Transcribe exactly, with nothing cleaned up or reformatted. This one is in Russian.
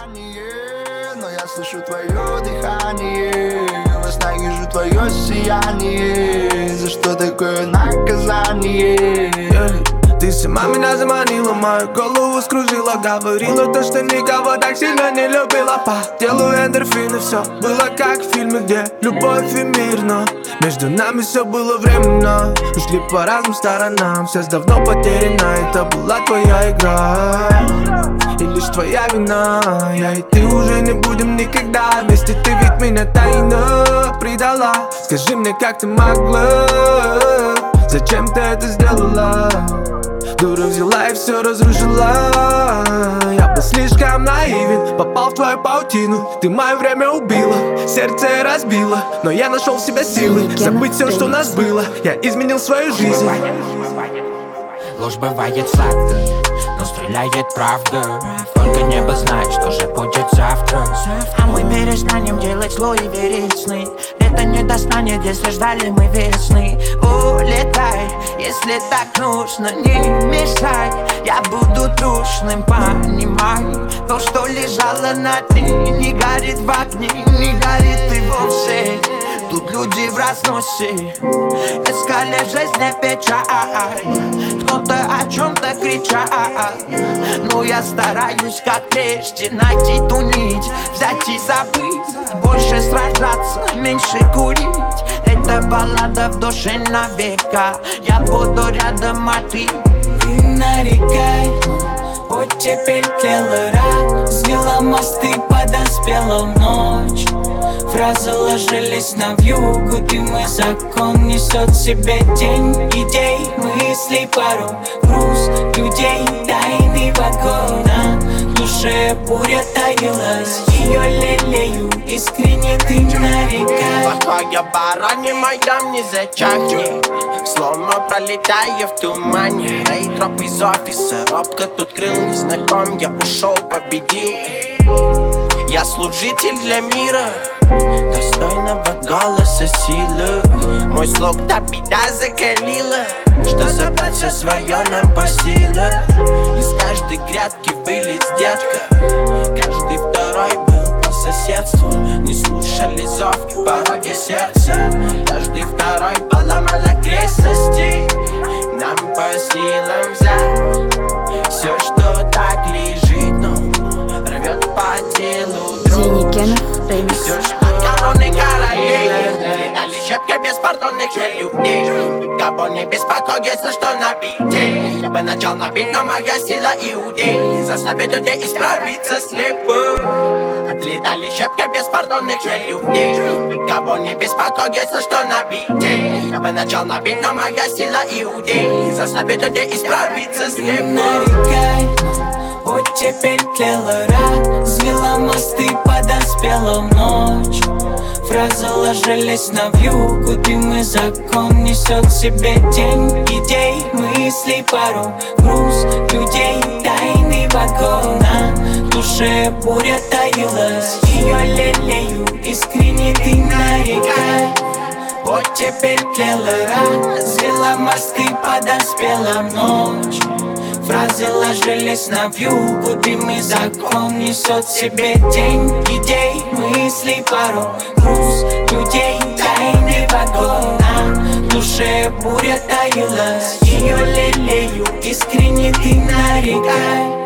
сияние, но я слышу твое дыхание. Во снах вижу твое сияние. За что такое наказание? Ты сама меня заманила, мою голову скружила. Говорила то, что никого так сильно не любила. По телу эндорфины, все было как в фильме, где любовь и мир. Но между нами все было временно. Ушли по разным сторонам, связь давно потеряна. Это была твоя игра и лишь твоя вина. Я и ты уже не будем никогда вместе. Ты ведь меня тайно предала. Скажи мне, как ты могла? Зачем ты это сделала? Дура взяла и все разрушила. Я был слишком наивен, попал в твою паутину. Ты мое время убила, сердце разбила. Но я нашел в себе силы забыть все, что у нас было. Я изменил свою жизнь. Ложь бывает сладкой, но стреляет правда. Только небо знает, что же будет завтра. А мы перестанем делать слой и верить сны. Лето не достанет, если ждали мы весны. Улетай, если так нужно, не мешай. Я буду трушным, понимай. То, что лежало на дне, не горит в огне, не горит и вовсе. Тут люди в разносе, искали в жизни печаль. Кто-то о чем-то кричал, но я стараюсь, как прежде, найти ту нить, взять и забыть. Больше сражаться, меньше курить. Это баллада в душе навека. Я буду рядом, а ты Ты нарекай, оттепель тлела рак. Свела мосты, подоспела в ночь. Фразы ложились на вьюгу, дым и закон несет в себе тень идей, мыслей, пару груз людей, тайный вагон. На душе буря таилась, ее лелею, искренне ты нарекай. Плохая барани моя не зачахнет, словно пролетая в тумане. Рейдроп из офиса, робко тут крыл незнаком. Я ушел, победил. Я служитель для мира, достойного голоса силы. Мой слог та беда закалила, что забрать все свое нам по силам. Из каждой грядки вылез детка, каждый второй был по соседству. Не слушали зов и пороги сердца, каждый второй поломал окрестности. Нам по силам взять все, что так лежит, но рвет по телу друг. Все, что короны королей, летали щепки беспардонных людей. Никого не беспокоит, за что набить. Я бы начал набить, но моя сила иудей заставит людей исправиться слепым. Отлетали щепки беспардонных людей. Никого не беспокоит, за что набить. Я бы начал набить, но моя сила иудей заставит людей исправиться слепым. Нарекай, оттепель тлела рак. Свела мосты, подоспела в ночь. Фразы ложились на вьюгу, дым и закон несет в себе тень идей, мыслей, пару груз людей, тайный вагон. На душе буря таилась, ее лелею, искренне ты нарекай. Оттепель тлела рак, свела мосты, подоспела в ночь. Фразы ложились на вьюгу, дым и закон несет в себе тень идей, мыслей, пару груз людей, тайный вагон. На душе буря таилась, ее лелею, искренне ты нарекай.